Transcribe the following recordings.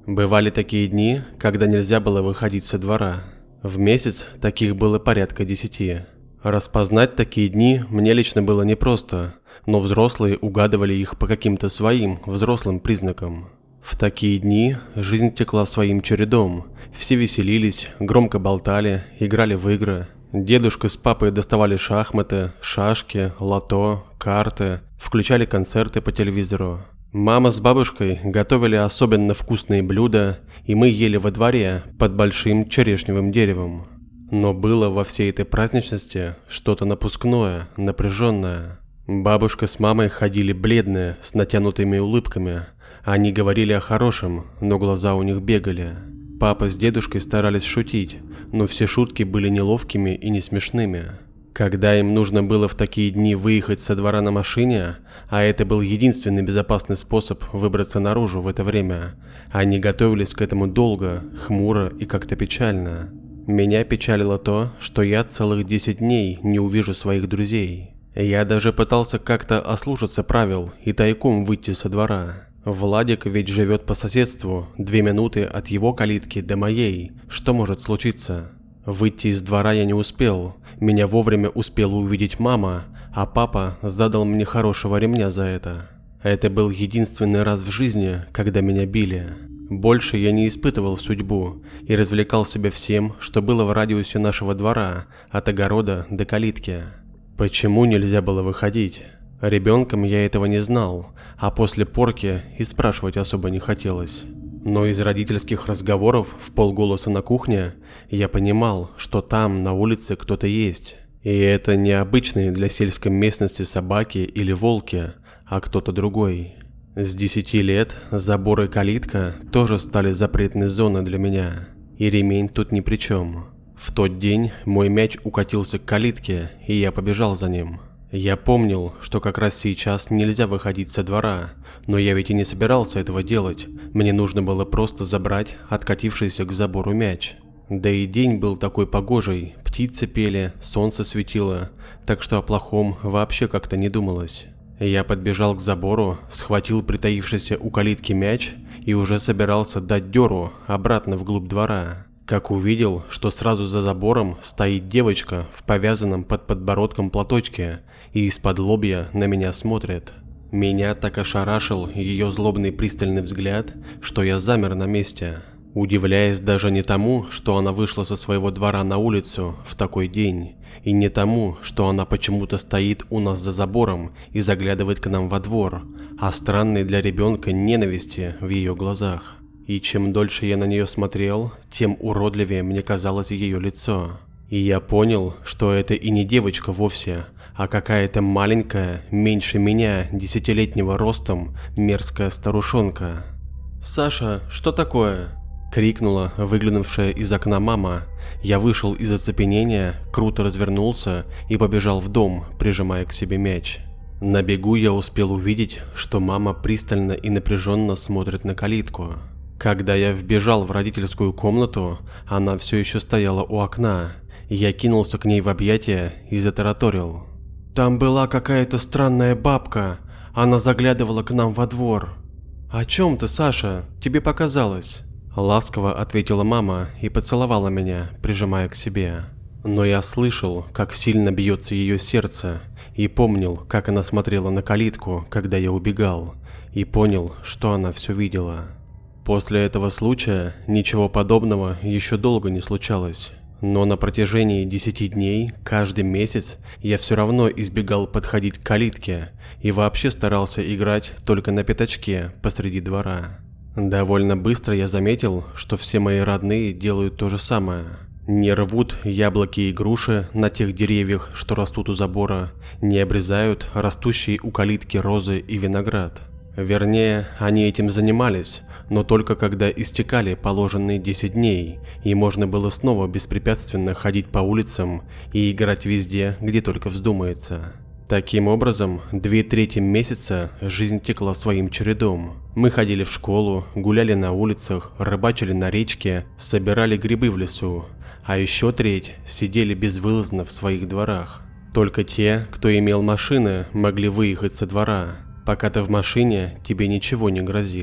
Бывали такие дни, когда нельзя было выходить со двора. В месяц таких было порядка 10. Распознать такие дни мне лично было непросто, но взрослые угадывали их по каким-то своим взрослым признакам. В такие дни жизнь текла своим чередом, все веселились, громко болтали, играли в игры. Дедушка с папой доставали шахматы, шашки, лото, карты, включали концерты по телевизору. Мама с бабушкой готовили особенно вкусные блюда, и мы ели во дворе под большим черешневым деревом. Но было во всей этой праздничности что-то напускное, напряженное. Бабушка с мамой ходили бледные, с натянутыми улыбками. Они говорили о хорошем, но глаза у них бегали. Папа с дедушкой старались шутить, но все шутки были неловкими и не смешными. Когда им нужно было в такие дни выехать со двора на машине, а это был единственный безопасный способ выбраться наружу в это время, они готовились к этому долго, хмуро и как-то печально. Меня печалило то, что я целых 10 дней не увижу своих друзей. Я даже пытался как-то ослушаться правил и тайком выйти со двора. Владик ведь живет по соседству, 2 минуты от его калитки до моей, что может случиться? Выйти из двора я не успел, меня вовремя успела увидеть мама, а папа задал мне хорошего ремня за это. Это был единственный раз в жизни, когда меня били. Больше я не испытывал судьбу и развлекал себя всем, что было в радиусе нашего двора, от огорода до калитки. Почему нельзя было выходить? Ребенком я этого не знал, а после порки и спрашивать особо не хотелось. Но из родительских разговоров вполголоса на кухне я понимал, что там на улице кто-то есть. И это не обычные для сельской местности собаки или волки, а кто-то другой. С 10 лет забор и калитка тоже стали запретной зоной для меня. И ремень тут ни при чем. В тот день мой мяч укатился к калитке, и я побежал за ним. Я помнил, что как раз сейчас нельзя выходить со двора, но я ведь и не собирался этого делать. Мне нужно было просто забрать откатившийся к забору мяч. Да и день был такой погожий, птицы пели, солнце светило, так что о плохом вообще как-то не думалось. Я подбежал к забору, схватил притаившийся у калитки мяч и уже собирался дать дёру обратно вглубь двора. Как увидел, что сразу за забором стоит девочка в повязанном под подбородком платочке и из-под лобья на меня смотрит. Меня так ошарашил ее злобный пристальный взгляд, что я замер на месте, удивляясь даже не тому, что она вышла со своего двора на улицу в такой день, и не тому, что она почему-то стоит у нас за забором и заглядывает к нам во двор, а странной для ребенка ненависти в ее глазах. И чем дольше я на нее смотрел, тем уродливее мне казалось ее лицо. И я понял, что это и не девочка вовсе, а какая-то маленькая, меньше меня, 10-летнего ростом, мерзкая старушонка. «Саша, что такое?» – крикнула выглянувшая из окна мама. Я вышел из оцепенения, круто развернулся и побежал в дом, прижимая к себе мяч. На бегу я успел увидеть, что мама пристально и напряженно смотрит на калитку. Когда я вбежал в родительскую комнату, она все еще стояла у окна. Я кинулся к ней в объятия и затараторил. «Там была какая-то странная бабка, она заглядывала к нам во двор». «О чем ты, Саша? Тебе показалось?» Ласково ответила мама и поцеловала меня, прижимая к себе. Но я слышал, как сильно бьется ее сердце, и помнил, как она смотрела на калитку, когда я убегал, и понял, что она все видела. После этого случая ничего подобного еще долго не случалось, но на протяжении 10 дней, каждый месяц, я все равно избегал подходить к калитке и вообще старался играть только на пятачке посреди двора. Довольно быстро я заметил, что все мои родные делают то же самое. Не рвут яблоки и груши на тех деревьях, что растут у забора, не обрезают растущие у калитки розы и виноград. Вернее, они этим занимались, но только когда истекали положенные 10 дней, и можно было снова беспрепятственно ходить по улицам и играть везде, где только вздумается. Таким образом, 2/3 месяца жизнь текла своим чередом. Мы ходили в школу, гуляли на улицах, рыбачили на речке, собирали грибы в лесу, а еще 1/3 сидели безвылазно в своих дворах. Только те, кто имел машины, могли выехать со двора. Пока ты в машине, тебе ничего не грозит.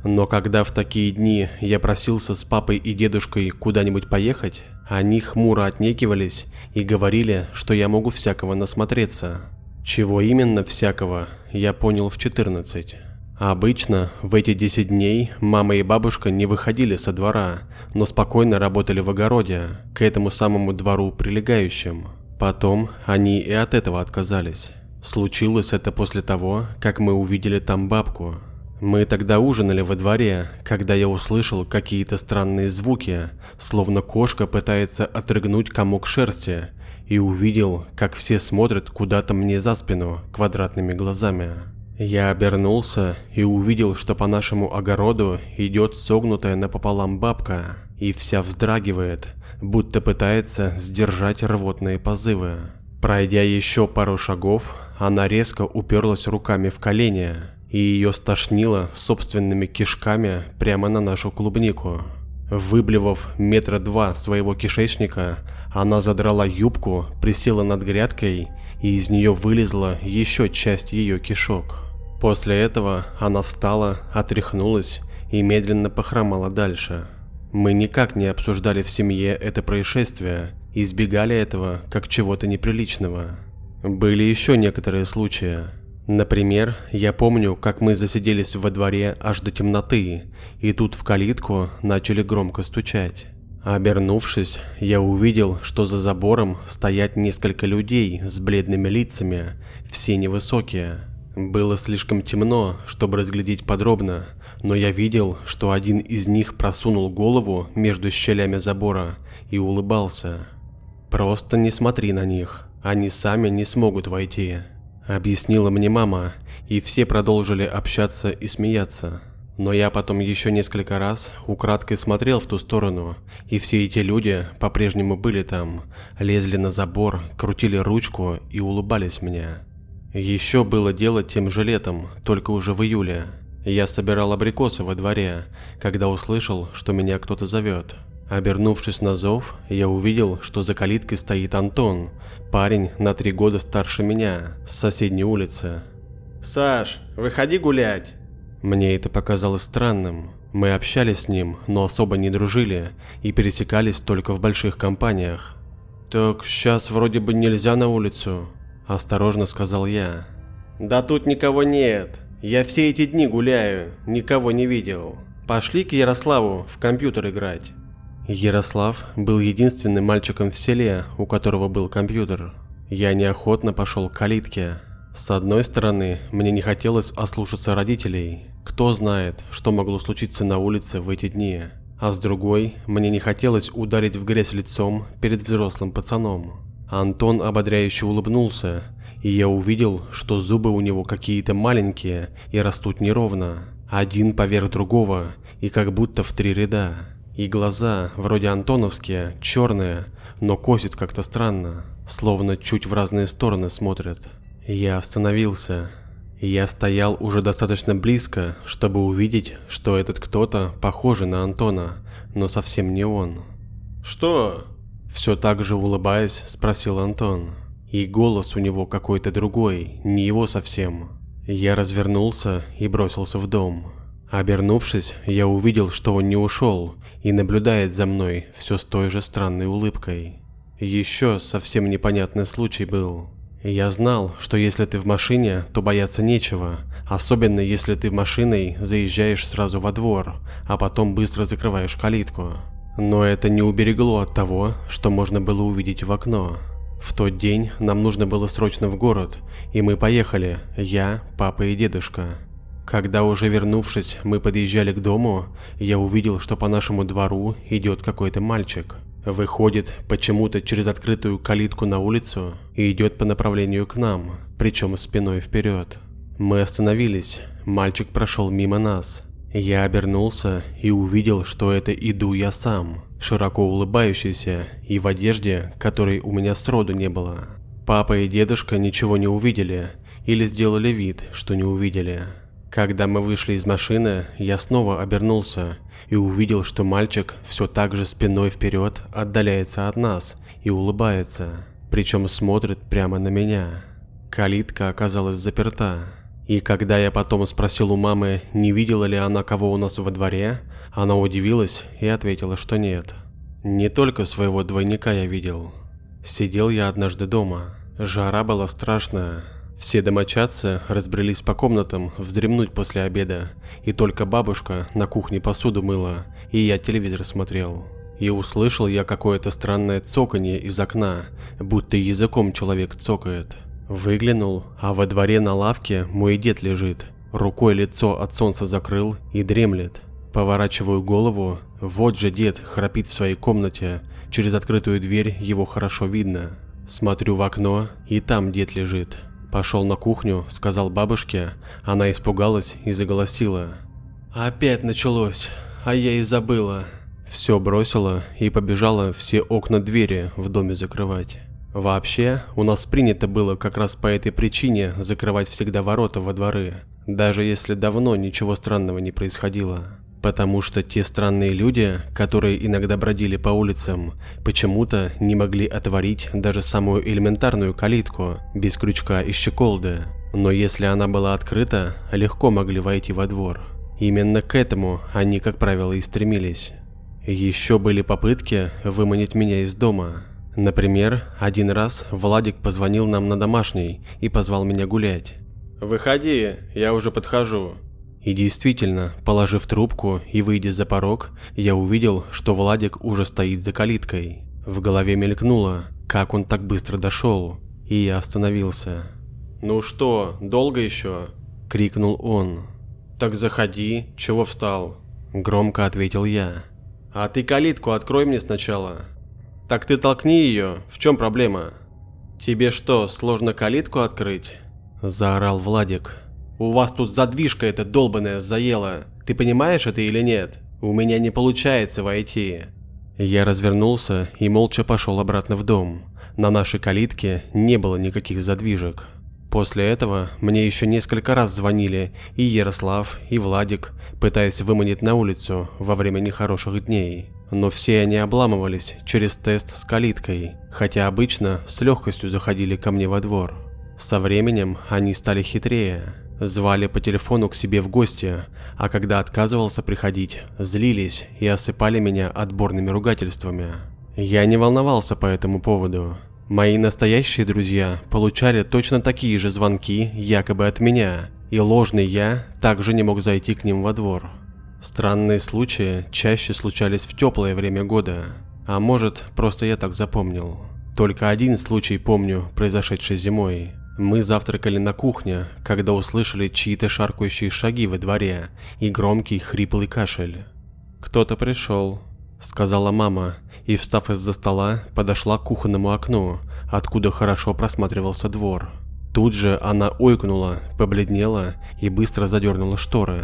Но когда в такие дни я просился с папой и дедушкой куда-нибудь поехать, они хмуро отнекивались и говорили, что я могу всякого насмотреться. Чего именно всякого, я понял в 14. Обычно в эти 10 дней мама и бабушка не выходили со двора, но спокойно работали в огороде, к этому самому двору прилегающим. Потом они и от этого отказались. Случилось это после того, как мы увидели там бабку. Мы тогда ужинали во дворе, когда я услышал какие-то странные звуки, словно кошка пытается отрыгнуть комок шерсти, и увидел, как все смотрят куда-то мне за спину квадратными глазами. Я обернулся и увидел, что по нашему огороду идет согнутая напополам бабка, и вся вздрагивает, будто пытается сдержать рвотные позывы. Пройдя еще пару шагов, она резко уперлась руками в колени, и ее стошнило собственными кишками прямо на нашу клубнику. Выблевав 2 метра своего кишечника, она задрала юбку, присела над грядкой, и из нее вылезла еще часть ее кишок. После этого она встала, отряхнулась и медленно похромала дальше. Мы никак не обсуждали в семье это происшествие, избегали этого как чего-то неприличного. Были еще некоторые случаи. Например, я помню, как мы засиделись во дворе аж до темноты, и тут в калитку начали громко стучать. Обернувшись, я увидел, что за забором стоят несколько людей с бледными лицами, все невысокие. Было слишком темно, чтобы разглядеть подробно, но я видел, что один из них просунул голову между щелями забора и улыбался. «Просто не смотри на них, они сами не смогут войти», — объяснила мне мама, и все продолжили общаться и смеяться. Но я потом еще несколько раз украдкой смотрел в ту сторону, и все эти люди по-прежнему были там, лезли на забор, крутили ручку и улыбались мне. Еще было дело тем же летом, только уже в июле. Я собирал абрикосы во дворе, когда услышал, что меня кто-то зовет. Обернувшись на зов, я увидел, что за калиткой стоит Антон, парень на 3 года старше меня, с соседней улицы. «Саш, выходи гулять!» Мне это показалось странным. Мы общались с ним, но особо не дружили и пересекались только в больших компаниях. «Так сейчас вроде бы нельзя на улицу», – осторожно сказал я. «Да тут никого нет. Я все эти дни гуляю, никого не видел. Пошли к Ярославу в компьютер играть». Ярослав был единственным мальчиком в селе, у которого был компьютер. Я неохотно пошел к калитке. С одной стороны, мне не хотелось ослушаться родителей. Кто знает, что могло случиться на улице в эти дни. А с другой, мне не хотелось ударить в грязь лицом перед взрослым пацаном. Антон ободряюще улыбнулся, и я увидел, что зубы у него какие-то маленькие и растут неровно, один поверх другого и как будто в 3 ряда. И глаза, вроде антоновские, черные, но косят как-то странно, словно чуть в разные стороны смотрят. Я остановился. Я стоял уже достаточно близко, чтобы увидеть, что этот кто-то похожий на Антона, но совсем не он. «Что?» – все так же улыбаясь, спросил Антон. И голос у него какой-то другой, не его совсем. Я развернулся и бросился в дом. Обернувшись, я увидел, что он не ушел и наблюдает за мной все с той же странной улыбкой. Еще совсем непонятный случай был. Я знал, что если ты в машине, то бояться нечего, особенно если ты машиной заезжаешь сразу во двор, а потом быстро закрываешь калитку. Но это не уберегло от того, что можно было увидеть в окно. В тот день нам нужно было срочно в город, и мы поехали, я, папа и дедушка. Когда уже вернувшись, мы подъезжали к дому, я увидел, что по нашему двору идет какой-то мальчик. Выходит почему-то через открытую калитку на улицу и идет по направлению к нам, причем спиной вперед. Мы остановились, мальчик прошел мимо нас. Я обернулся и увидел, что это иду я сам, широко улыбающийся и в одежде, которой у меня сроду не было. Папа и дедушка ничего не увидели или сделали вид, что не увидели. Когда мы вышли из машины, я снова обернулся и увидел, что мальчик все так же спиной вперед отдаляется от нас и улыбается, причем смотрит прямо на меня. Калитка оказалась заперта. И когда я потом спросил у мамы, не видела ли она кого у нас во дворе, она удивилась и ответила, что нет. Не только своего двойника я видел. Сидел я однажды дома. Жара была страшная. Все домочадцы разбрелись по комнатам вздремнуть после обеда, и только бабушка на кухне посуду мыла, и я телевизор смотрел. И услышал я какое-то странное цоканье из окна, будто языком человек цокает. Выглянул, а во дворе на лавке мой дед лежит, рукой лицо от солнца закрыл и дремлет. Поворачиваю голову, вот же дед храпит в своей комнате, через открытую дверь его хорошо видно. Смотрю в окно, и там дед лежит. Пошел на кухню, сказал бабушке, она испугалась и заголосила. «Опять началось, а я и забыла». Все бросила и побежала все окна двери в доме закрывать. Вообще, у нас принято было как раз по этой причине закрывать всегда ворота во дворы, даже если давно ничего странного не происходило. Потому что те странные люди, которые иногда бродили по улицам, почему-то не могли отворить даже самую элементарную калитку без крючка и щеколды. Но если она была открыта, легко могли войти во двор. Именно к этому они, как правило, и стремились. Еще были попытки выманить меня из дома. Например, один раз Владик позвонил нам на домашний и позвал меня гулять. «Выходи, я уже подхожу». И действительно, положив трубку и выйдя за порог, я увидел, что Владик уже стоит за калиткой. В голове мелькнуло, как он так быстро дошел, и я остановился. «Ну что, долго еще?» – крикнул он. «Так заходи, чего встал?» – громко ответил я. «А ты калитку открой мне сначала». «Так ты толкни ее, в чем проблема?» «Тебе что, сложно калитку открыть?» – заорал Владик. «У вас тут задвижка эта долбаная заела, ты понимаешь это или нет? У меня не получается войти». Я развернулся и молча пошел обратно в дом. На нашей калитке не было никаких задвижек. После этого мне еще несколько раз звонили и Ярослав, и Владик, пытаясь выманить на улицу во время нехороших дней. Но все они обламывались через тест с калиткой, хотя обычно с легкостью заходили ко мне во двор. Со временем они стали хитрее. Звали по телефону к себе в гости, а когда отказывался приходить, злились и осыпали меня отборными ругательствами. Я не волновался по этому поводу. Мои настоящие друзья получали точно такие же звонки якобы от меня, и ложный я также не мог зайти к ним во двор. Странные случаи чаще случались в теплое время года, а может, просто я так запомнил. Только один случай помню, произошедший зимой. Мы завтракали на кухне, когда услышали чьи-то шаркающие шаги во дворе и громкий хриплый кашель. «Кто-то пришел», — сказала мама, и, встав из-за стола, подошла к кухонному окну, откуда хорошо просматривался двор. Тут же она ойкнула, побледнела и быстро задернула шторы.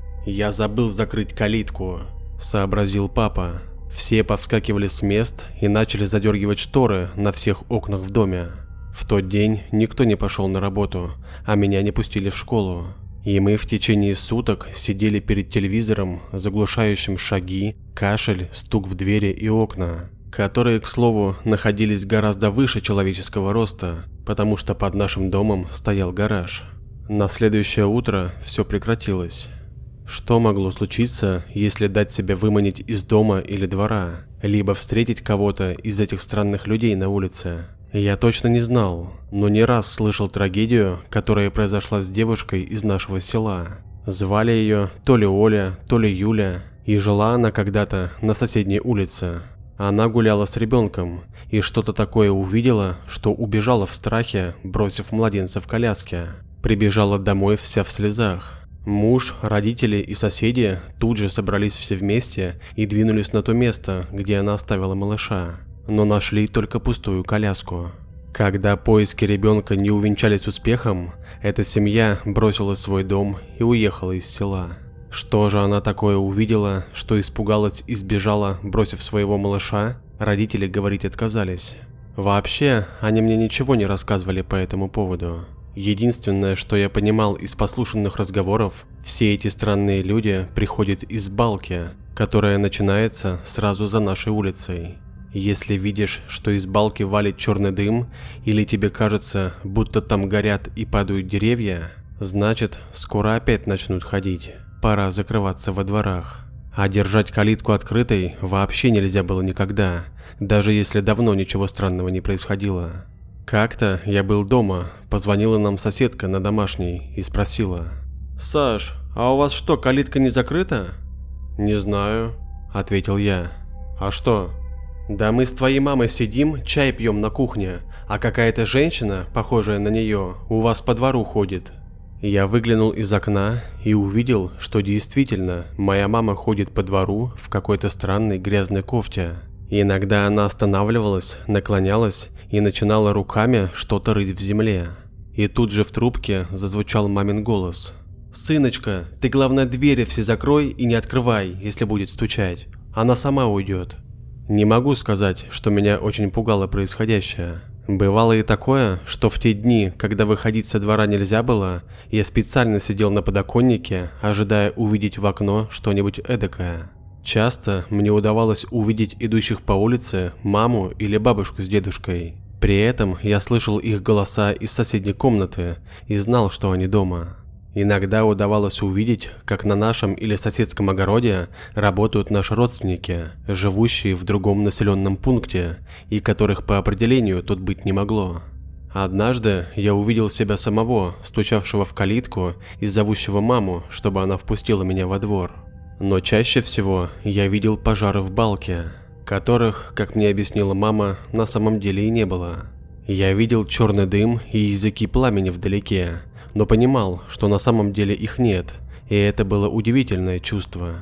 «Я забыл закрыть калитку», — сообразил папа. Все повскакивали с мест и начали задергивать шторы на всех окнах в доме. В тот день никто не пошел на работу, а меня не пустили в школу. И мы в течение суток сидели перед телевизором, заглушающим шаги, кашель, стук в двери и окна, которые, к слову, находились гораздо выше человеческого роста, потому что под нашим домом стоял гараж. На следующее утро все прекратилось. Что могло случиться, если дать себя выманить из дома или двора, либо встретить кого-то из этих странных людей на улице? Я точно не знал, но не раз слышал трагедию, которая произошла с девушкой из нашего села. Звали ее то ли Оля, то ли Юля, и жила она когда-то на соседней улице. Она гуляла с ребенком и что-то такое увидела, что убежала в страхе, бросив младенца в коляске. Прибежала домой вся в слезах. Муж, родители и соседи тут же собрались все вместе и двинулись на то место, где она оставила малыша. Но нашли только пустую коляску. Когда поиски ребенка не увенчались успехом, эта семья бросила свой дом и уехала из села. Что же она такое увидела, что испугалась и сбежала, бросив своего малыша, родители говорить отказались. Вообще, они мне ничего не рассказывали по этому поводу. Единственное, что я понимал из послушанных разговоров, все эти странные люди приходят из балки, которая начинается сразу за нашей улицей. Если видишь, что из балки валит черный дым, или тебе кажется, будто там горят и падают деревья, Значит, скоро опять начнут ходить. Пора закрываться во дворах. А держать калитку открытой вообще нельзя было никогда, даже если давно ничего странного не происходило. Как-то я был дома, позвонила нам соседка на домашней и спросила: «Саш, а у вас что, калитка не закрыта?» «Не знаю», — ответил я. «А что?» «Да мы с твоей мамой сидим, чай пьем на кухне, а какая-то женщина, похожая на нее, у вас по двору ходит». Я выглянул из окна и увидел, что действительно моя мама ходит по двору в какой-то странной грязной кофте. Иногда она останавливалась, наклонялась и начинала руками что-то рыть в земле. И тут же в трубке зазвучал мамин голос: «Сыночка, ты главное двери все закрой и не открывай, если будет стучать. Она сама уйдет». Не могу сказать, что меня очень пугало происходящее. Бывало и такое, что в те дни, когда выходить со двора нельзя было, я специально сидел на подоконнике, ожидая увидеть в окно что-нибудь эдакое. Часто мне удавалось увидеть идущих по улице маму или бабушку с дедушкой. При этом я слышал их голоса из соседней комнаты и знал, что они дома. Иногда удавалось увидеть, как на нашем или соседском огороде работают наши родственники, живущие в другом населенном пункте, и которых по определению тут быть не могло. Однажды я увидел себя самого, стучавшего в калитку и зовущего маму, чтобы она впустила меня во двор. Но чаще всего я видел пожары в балке, которых, как мне объяснила мама, на самом деле и не было. Я видел черный дым и языки пламени вдалеке, но понимал, что на самом деле их нет, и это было удивительное чувство.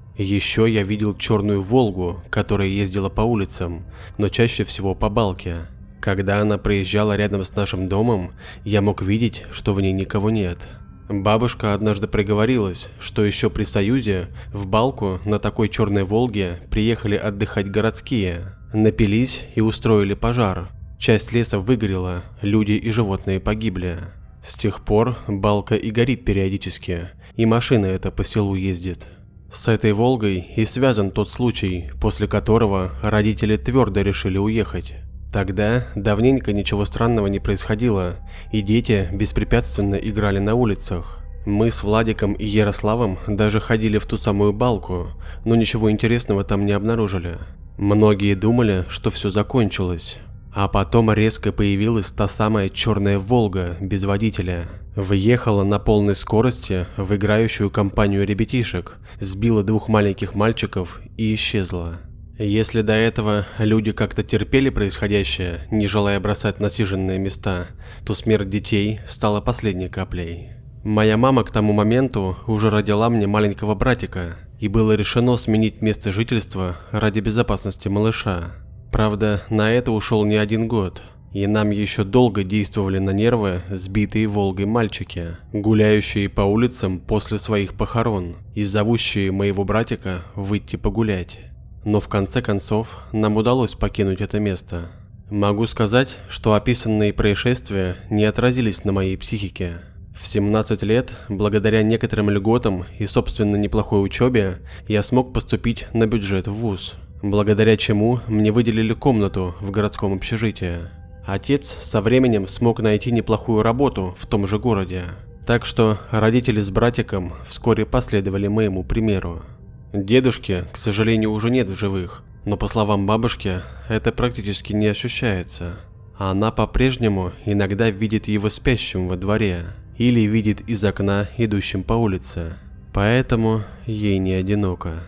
Еще я видел черную «Волгу», которая ездила по улицам, но чаще всего по балке. Когда она проезжала рядом с нашим домом, я мог видеть, что в ней никого нет. Бабушка однажды проговорилась, что еще при Союзе в балку на такой черной «Волге» приехали отдыхать городские, напились и устроили пожар. Часть леса выгорела, люди и животные погибли. С тех пор балка и горит периодически, и машина эта по селу ездит. С этой «Волгой» и связан тот случай, после которого родители твердо решили уехать. Тогда давненько ничего странного не происходило, и дети беспрепятственно играли на улицах. Мы с Владиком и Ярославом даже ходили в ту самую балку, но ничего интересного там не обнаружили. Многие думали, что все закончилось. А потом резко появилась та самая черная «Волга» без водителя. Въехала на полной скорости в играющую компанию ребятишек, сбила двух маленьких мальчиков и исчезла. Если до этого люди как-то терпели происходящее, не желая бросать насиженные места, то смерть детей стала последней каплей. Моя мама к тому моменту уже родила мне маленького братика, и было решено сменить место жительства ради безопасности малыша. Правда, на это ушел не один год, и нам еще долго действовали на нервы сбитые «Волгой» мальчики, гуляющие по улицам после своих похорон и зовущие моего братика выйти погулять. Но в конце концов нам удалось покинуть это место. Могу сказать, что описанные происшествия не отразились на моей психике. В 17 лет, благодаря некоторым льготам и собственно неплохой учебе, я смог поступить на бюджет в вуз, благодаря чему мне выделили комнату в городском общежитии. Отец со временем смог найти неплохую работу в том же городе, так что родители с братиком вскоре последовали моему примеру. Дедушки, к сожалению, уже нет в живых, но по словам бабушки, это практически не ощущается. Она по-прежнему иногда видит его спящим во дворе или видит из окна, идущим по улице, поэтому ей не одиноко.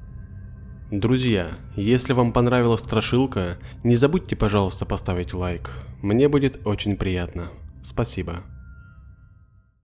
Друзья, если вам понравилась страшилка, не забудьте, пожалуйста, поставить лайк. Мне будет очень приятно. Спасибо.